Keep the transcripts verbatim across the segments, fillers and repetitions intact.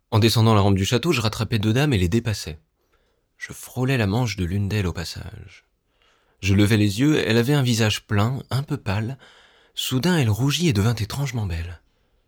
En descendant la rampe du château, je rattrapais deux dames et les dépassais. Je frôlais la manche de l'une d'elles au passage. Je levai les yeux, elle avait un visage plein, un peu pâle. Soudain, elle rougit et devint étrangement belle.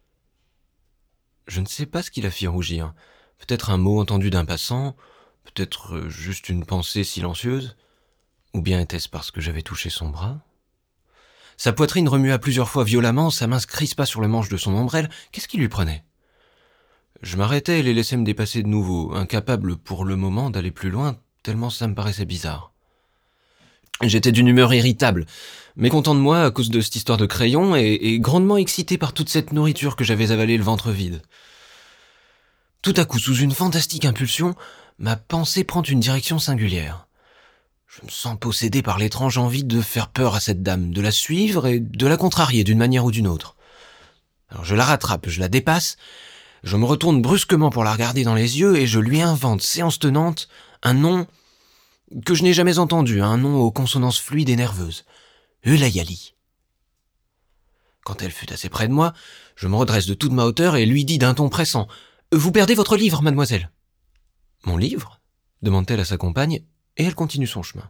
Je ne sais pas ce qui la fit rougir. Peut-être un mot entendu d'un passant, peut-être juste une pensée silencieuse, ou bien était-ce parce que j'avais touché son bras ? Sa poitrine remua plusieurs fois violemment, sa main se crispa sur le manche de son ombrelle. Qu'est-ce qui lui prenait ? Je m'arrêtais et les laissais me dépasser de nouveau, incapable pour le moment d'aller plus loin, tellement ça me paraissait bizarre. J'étais d'une humeur irritable, mécontent de moi à cause de cette histoire de crayon et, et grandement excité par toute cette nourriture que j'avais avalée le ventre vide. Tout à coup, sous une fantastique impulsion, ma pensée prend une direction singulière. Je me sens possédé par l'étrange envie de faire peur à cette dame, de la suivre et de la contrarier d'une manière ou d'une autre. Alors je la rattrape, je la dépasse, je me retourne brusquement pour la regarder dans les yeux et je lui invente, séance tenante, un nom que je n'ai jamais entendu, un nom aux consonances fluides et nerveuses. Eulaïali. Quand elle fut assez près de moi, je me redresse de toute ma hauteur et lui dis d'un ton pressant « Vous perdez votre livre, mademoiselle !»« Mon livre ?» demande-t-elle à sa compagne, et elle continue son chemin.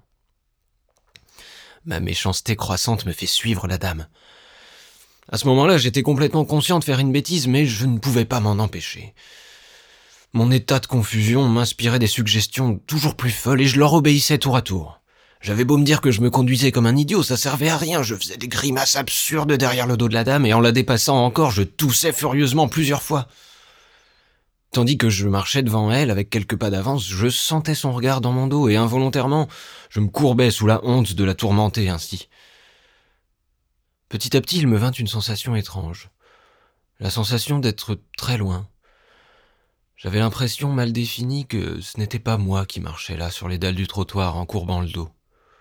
Ma méchanceté croissante me fait suivre la dame. À ce moment-là, j'étais complètement conscient de faire une bêtise, mais je ne pouvais pas m'en empêcher. Mon état de confusion m'inspirait des suggestions toujours plus folles et je leur obéissais tour à tour. J'avais beau me dire que je me conduisais comme un idiot, ça servait à rien, je faisais des grimaces absurdes derrière le dos de la dame et en la dépassant encore, je toussais furieusement plusieurs fois. Tandis que je marchais devant elle avec quelques pas d'avance, je sentais son regard dans mon dos et involontairement, je me courbais sous la honte de la tourmenter ainsi. Petit à petit, il me vint une sensation étrange. La sensation d'être très loin. J'avais l'impression mal définie que ce n'était pas moi qui marchais là sur les dalles du trottoir en courbant le dos.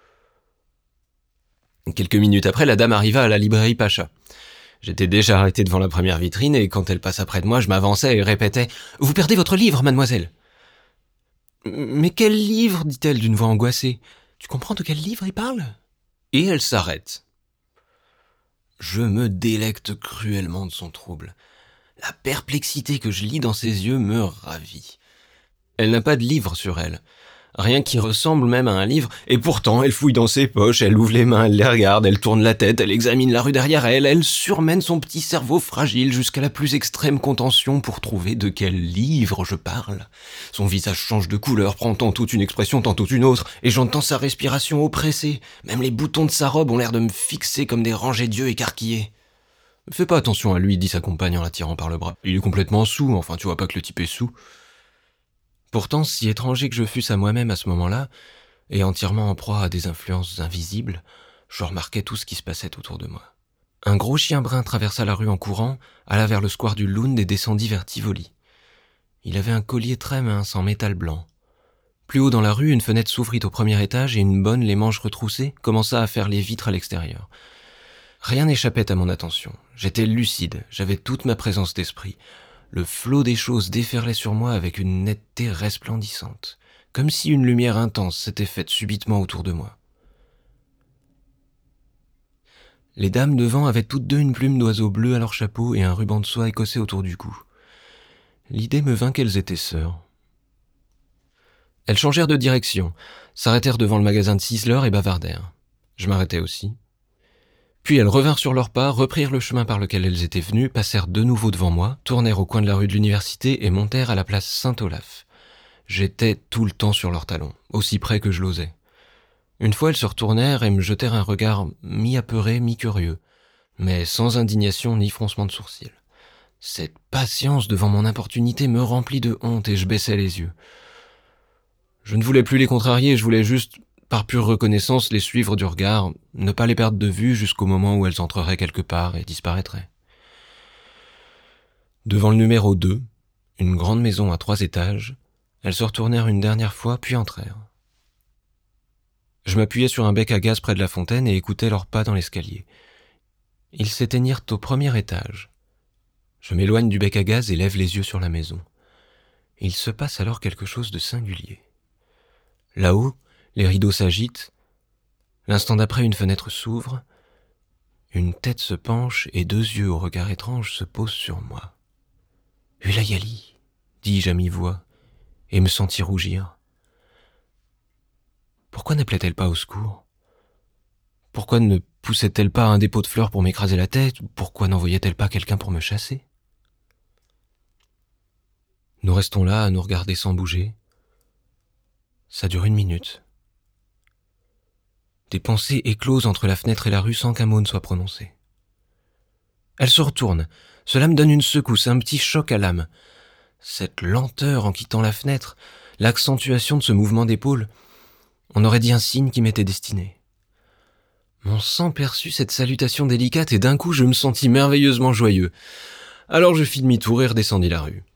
Quelques minutes après, la dame arriva à la librairie Pacha. J'étais déjà arrêté devant la première vitrine et quand elle passa près de moi, je m'avançais et répétais « Vous perdez votre livre, mademoiselle !»« Mais quel livre ?» dit-elle d'une voix angoissée. « Tu comprends de quel livre il parle ?» Et elle s'arrête. Je me délecte cruellement de son trouble. La perplexité que je lis dans ses yeux me ravit. Elle n'a pas de livre sur elle. Rien qui ressemble même à un livre, et pourtant elle fouille dans ses poches, elle ouvre les mains, elle les regarde, elle tourne la tête, elle examine la rue derrière elle, elle surmène son petit cerveau fragile jusqu'à la plus extrême contention pour trouver de quel livre je parle. Son visage change de couleur, prend tantôt une expression, tantôt une autre, et j'entends sa respiration oppressée. Même les boutons de sa robe ont l'air de me fixer comme des rangées d'yeux écarquillés. « Fais pas attention à lui », dit sa compagne en la tirant par le bras. « Il est complètement saoul, enfin tu vois pas que le type est saoul. » Pourtant, si étranger que je fusse à moi-même à ce moment-là, et entièrement en proie à des influences invisibles, je remarquais tout ce qui se passait autour de moi. Un gros chien brun traversa la rue en courant, alla vers le square du Lund et descendit vers Tivoli. Il avait un collier très mince en métal blanc. Plus haut dans la rue, une fenêtre s'ouvrit au premier étage et une bonne, les manches retroussées, commença à faire les vitres à l'extérieur. Rien n'échappait à mon attention. J'étais lucide, j'avais toute ma présence d'esprit. Le flot des choses déferlait sur moi avec une netteté resplendissante, comme si une lumière intense s'était faite subitement autour de moi. Les dames devant avaient toutes deux une plume d'oiseau bleu à leur chapeau et un ruban de soie écossais autour du cou. L'idée me vint qu'elles étaient sœurs. Elles changèrent de direction, s'arrêtèrent devant le magasin de Sisler et bavardèrent. Je m'arrêtai aussi. Puis elles revinrent sur leurs pas, reprirent le chemin par lequel elles étaient venues, passèrent de nouveau devant moi, tournèrent au coin de la rue de l'université et montèrent à la place Saint-Olaf. J'étais tout le temps sur leurs talons, aussi près que je l'osais. Une fois elles se retournèrent et me jetèrent un regard mi-apeuré, mi-curieux, mais sans indignation ni froncement de sourcils. Cette patience devant mon importunité me remplit de honte et je baissai les yeux. Je ne voulais plus les contrarier, je voulais juste, par pure reconnaissance, les suivre du regard, ne pas les perdre de vue jusqu'au moment où elles entreraient quelque part et disparaîtraient. Devant le numéro deux, une grande maison à trois étages, elles se retournèrent une dernière fois, puis entrèrent. Je m'appuyais sur un bec à gaz près de la fontaine et écoutais leurs pas dans l'escalier. Ils s'éteignirent au premier étage. Je m'éloigne du bec à gaz et lève les yeux sur la maison. Il se passe alors quelque chose de singulier. Là-haut, les rideaux s'agitent. L'instant d'après, une fenêtre s'ouvre. Une tête se penche et deux yeux au regard étrange se posent sur moi. « Eulaïali » dis-je à mi-voix, et me sentis rougir. Pourquoi n'appelait-elle pas au secours ? Pourquoi ne poussait-elle pas un dépôt de fleurs pour m'écraser la tête ? Pourquoi n'envoyait-elle pas quelqu'un pour me chasser ? Nous restons là à nous regarder sans bouger. Ça dure une minute. Des pensées éclosent entre la fenêtre et la rue sans qu'un mot ne soit prononcé. Elle se retourne. Cela me donne une secousse, un petit choc à l'âme. Cette lenteur en quittant la fenêtre, l'accentuation de ce mouvement d'épaule, on aurait dit un signe qui m'était destiné. Mon sang perçut cette salutation délicate et d'un coup je me sentis merveilleusement joyeux. Alors je fis demi-tour et redescendis la rue.